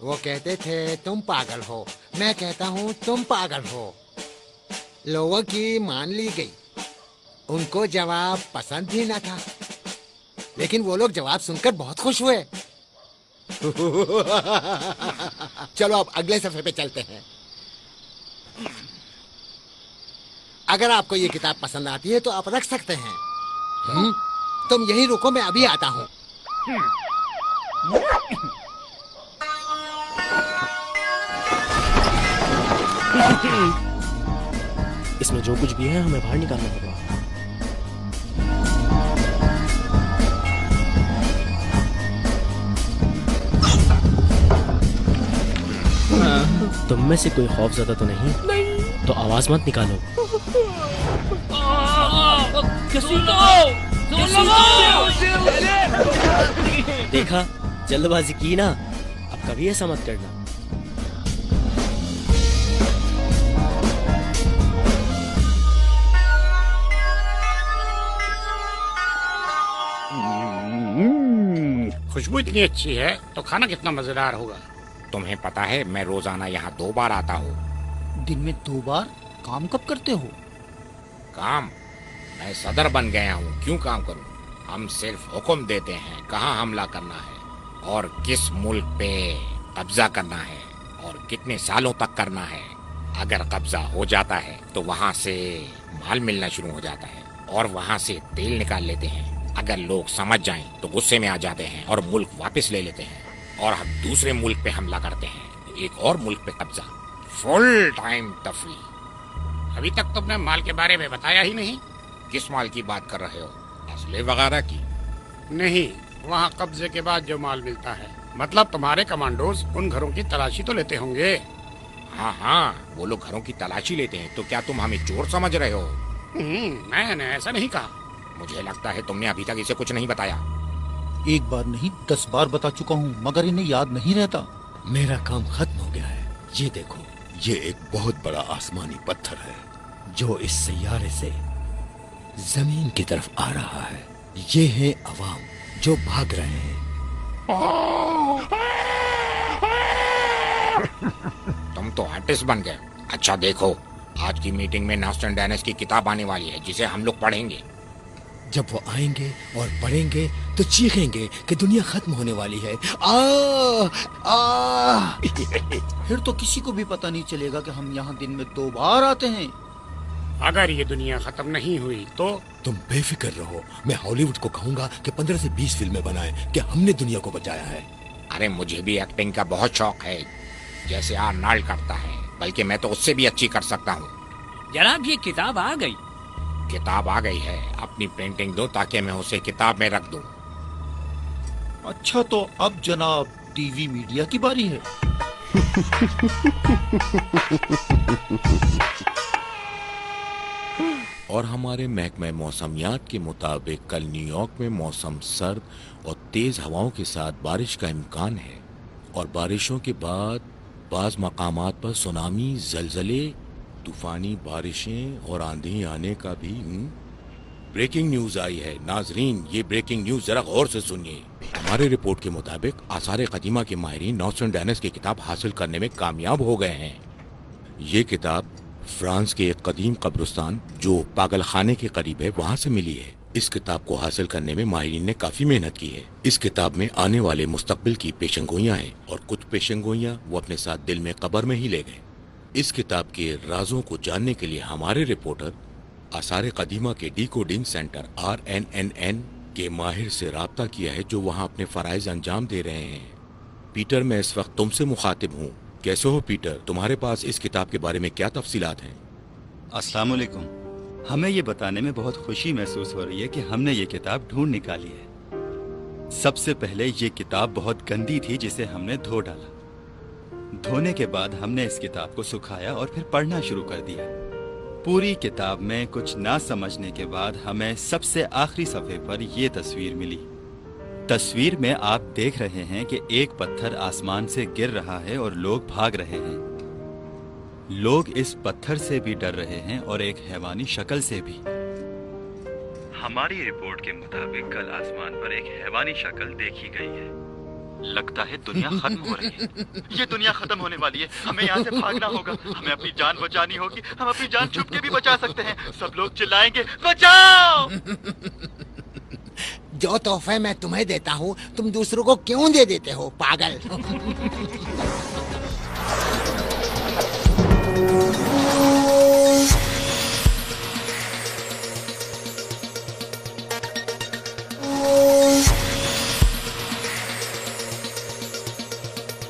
वो कहते थे तुम पागल हो, मैं कहता हूँ तुम पागल हो। लोगों की मान ली गई। उनको जवाब पसंद भी न था, लेकिन वो लोग जवाब सुनकर बहुत खुश हुए। चलो अब अगले सफे पे चलते हैं। अगर आपको ये किताब पसंद आती है तो आप रख सकते हैं। तुम यहीं रुको, मैं अभी आता हूँ। इसमें जो कुछ भी है हमें बाहर निकालना होगा। तुम में से कोई खौफज़दा तो नहीं? नहीं। तो आवाज मत निकालो। देखा, जल्दबाजी की ना, अब कभी ऐसा मत करना। खुशबू इतनी अच्छी है तो खाना कितना मजेदार होगा। तुम्हें पता है मैं रोजाना यहाँ 2 बार आता हूँ। दिन में 2 बार? काम कब करते हो? काम? मैं सदर बन गया हूँ, क्यों काम करूँ? हम सिर्फ हुक्म देते हैं कहाँ हमला करना है और किस मुल्क पे कब्जा करना है और कितने सालों तक करना है। अगर कब्जा हो जाता है तो वहाँ से माल मिलना शुरू हो जाता है और वहाँ से तेल निकाल लेते हैं। अगर लोग समझ जाएं तो गुस्से में आ जाते हैं और मुल्क वापस ले लेते हैं और हम दूसरे मुल्क पे हमला करते हैं, एक और मुल्क पे कब्जा। फुल टाइम तफरी। अभी तक तुमने माल के बारे में बताया ही नहीं। किस माल की बात कर रहे हो? असले वगैरह की? नहीं, वहाँ कब्जे के बाद जो माल मिलता है। मतलब तुम्हारे कमांडोज उन घरों की तलाशी तो लेते होंगे। हाँ हाँ, वो लोग घरों की तलाशी लेते हैं। तो क्या तुम हमें चोर समझ रहे हो? मैंने ऐसा नहीं कहा। मुझे लगता है तुमने अभी तक इसे कुछ नहीं बताया। एक बार नहीं 10 बार बता चुका हूँ, मगर इन्हें याद नहीं रहता। मेरा काम खत्म हो गया है। ये देखो, ये एक बहुत बड़ा आसमानी पत्थर है जो इस सैयारे से जमीन की तरफ आ रहा है। ये है अवाम जो भाग रहे हैं। तुम तो आर्टिस्ट बन गए। अच्छा देखो, आज की मीटिंग में नॉस्ट्रैडामस की किताब आने वाली है जिसे हम लोग पढ़ेंगे। जब वो आएंगे और पढ़ेंगे तो चीखेंगे कि दुनिया खत्म होने वाली है। फिर तो किसी को भी पता नहीं चलेगा कि हम यहाँ दिन में 2 बार आते हैं। अगर ये दुनिया खत्म नहीं हुई तो? तुम बेफिक्र रहो, मैं हॉलीवुड को कहूँगा कि 15 से 20 फिल्में बनाएं कि हमने दुनिया को बचाया है। अरे मुझे भी एक्टिंग का बहुत शौक है, जैसे आर्नल्ड करता है, बल्कि मैं तो उससे भी अच्छी कर सकता हूँ। जनाब, ये किताब आ गई। किताब आ गई है? अपनी पेंटिंग दो ताकि मैं उसे किताब में रख दूं। अच्छा, तो अब जनाब टीवी मीडिया की बारी है। और हमारे महकमे मौसमियात के मुताबिक कल न्यूयॉर्क में मौसम सर्द और तेज हवाओं के साथ बारिश का इम्कान है और बारिशों के बाद बाज़ मकामात पर सुनामी, जलजले, तूफानी बारिशें और आंधी आने का भी। ब्रेकिंग न्यूज आई है नाजरीन, ये ब्रेकिंग न्यूज जरा गौर से सुनिए। हमारे रिपोर्ट के मुताबिक आसार कदीमा के माहिरीन नॉस्ट्रैडामस की किताब हासिल करने में कामयाब हो गए हैं। ये किताब फ्रांस के एक कदीम कब्रिस्तान जो पागल खाने के करीब है वहाँ से मिली है। इस किताब को हासिल करने में माहिरीन ने काफी मेहनत की है। इस किताब में आने वाले मुस्तकबिल की पेशंगोइयाँ हैं और कुछ पेशंगोइयाँ वो अपने साथ दिल में कब्र में ही ले गए। इस किताब के राजों को जानने के लिए हमारे रिपोर्टर आसार कदीमा के डिकोडिंग सेंटर RNNN के माहिर से राब्ता किया है जो वहाँ अपने फराइज अंजाम दे रहे हैं। पीटर, मैं इस वक्त तुमसे मुखातिब हूँ। कैसे हो पीटर? तुम्हारे पास इस किताब के बारे में क्या तफसीलात हैं? अस्सलाम वालेकुम। हमें ये बताने में बहुत खुशी महसूस हो रही है कि हमने ये किताब ढूंढ निकाली है। सबसे पहले ये किताब बहुत गंदी थी जिसे हमने धो डाला। धोने के बाद हमने इस किताब को सुखाया और फिर पढ़ना शुरू कर दिया। पूरी किताब में कुछ ना समझने के बाद हमें सबसे आखिरी सफ़े पर यह तस्वीर मिली। तस्वीर में आप देख रहे हैं कि एक पत्थर आसमान से गिर रहा है और लोग भाग रहे हैं। लोग इस पत्थर से भी डर रहे हैं और एक हैवानी शक्ल से भी। हमारी रिपोर्ट के मुताबिक कल आसमान पर एक हैवानी शक्ल देखी गई है। लगता है दुनिया खत्म हो रही है। ये दुनिया खत्म होने वाली है, हमें यहाँ से भागना होगा। हमें अपनी जान बचानी होगी। हम अपनी जान छुप के भी बचा सकते हैं। सब लोग चिल्लाएंगे बचाओ। जो तोहफे मैं तुम्हें देता हूँ तुम दूसरों को क्यों दे देते हो, पागल।